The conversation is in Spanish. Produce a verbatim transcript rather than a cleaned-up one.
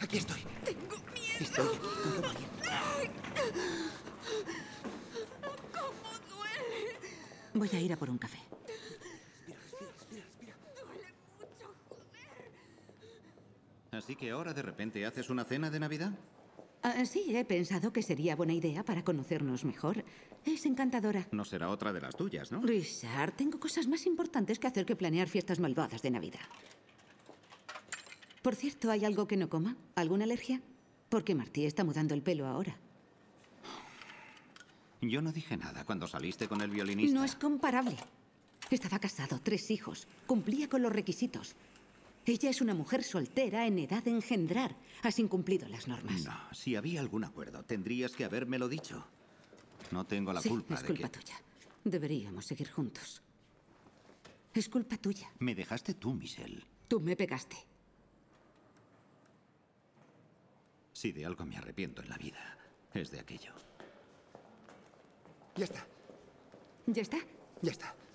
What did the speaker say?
Aquí estoy. Tengo miedo. Estoy aquí. Todo va bien. ¿Cómo duele? Voy a ir a por un café. Respira, respira, respira, respira. Duele mucho, joder. Así que ahora de repente haces una cena de Navidad. Ah, sí, he pensado que sería buena idea para conocernos mejor. Es encantadora. No será otra de las tuyas, ¿no? Richard, tengo cosas más importantes que hacer que planear fiestas malvadas de Navidad. Por cierto, ¿hay algo que no coma? ¿Alguna alergia? Porque Martí está mudando el pelo ahora. Yo no dije nada cuando saliste con el violinista. No es comparable. Estaba casado, tres hijos. Cumplía con los requisitos. Ella es una mujer soltera en edad de engendrar. Has incumplido las normas. No, si había algún acuerdo, tendrías que habérmelo dicho. No tengo la Sí, culpa es de culpa que... tuya. Deberíamos seguir juntos. Es culpa tuya. Me dejaste tú, Michelle. Tú me pegaste. Si de algo me arrepiento en la vida, es de aquello. Ya está. ¿Ya está? Ya está.